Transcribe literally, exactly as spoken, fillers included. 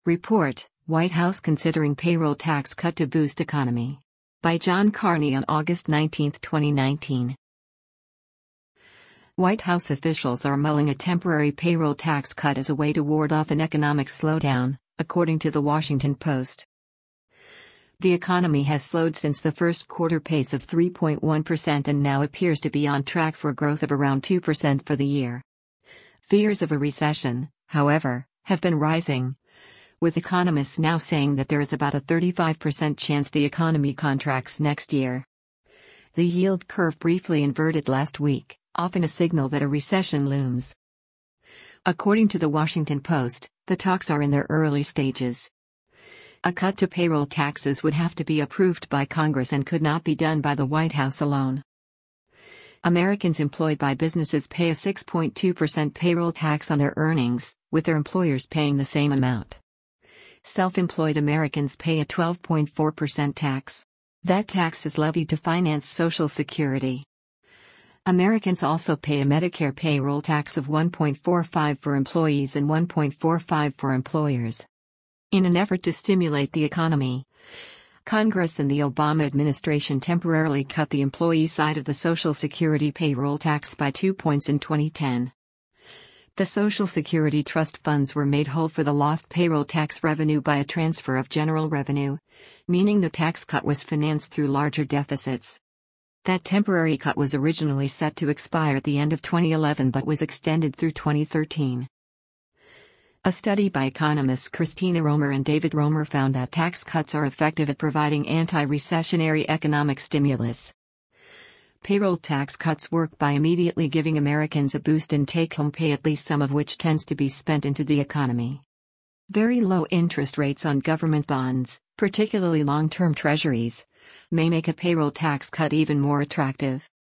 Report, White House considering payroll tax cut to boost economy. By John Carney on August nineteenth, twenty nineteen. White House officials are mulling a temporary payroll tax cut as a way to ward off an economic slowdown, according to The Washington Post. The economy has slowed since the first quarter pace of three point one percent and now appears to be on track for growth of around two percent for the year. Fears of a recession, however, have been rising, with economists now saying that there is about a thirty-five percent chance the economy contracts next year. The yield curve briefly inverted last week, often a signal that a recession looms. According to The Washington Post, the talks are in their early stages. A cut to payroll taxes would have to be approved by Congress and could not be done by the White House alone. Americans employed by businesses pay a six point two percent payroll tax on their earnings, with their employers paying the same amount. Self-employed Americans pay a twelve point four percent tax. That tax is levied to finance Social Security. Americans also pay a Medicare payroll tax of one point four five for employees and one point four five for employers. In an effort to stimulate the economy, Congress and the Obama administration temporarily cut the employee side of the Social Security payroll tax by two points in twenty ten. The Social Security trust funds were made whole for the lost payroll tax revenue by a transfer of general revenue, meaning the tax cut was financed through larger deficits. That temporary cut was originally set to expire at the end of twenty eleven but was extended through twenty thirteen. A study by economists Christina Romer and David Romer found that tax cuts are effective at providing anti-recessionary economic stimulus. Payroll tax cuts work by immediately giving Americans a boost in take-home pay, at least some of which tends to be spent into the economy. Very low interest rates on government bonds, particularly long-term treasuries, may make a payroll tax cut even more attractive.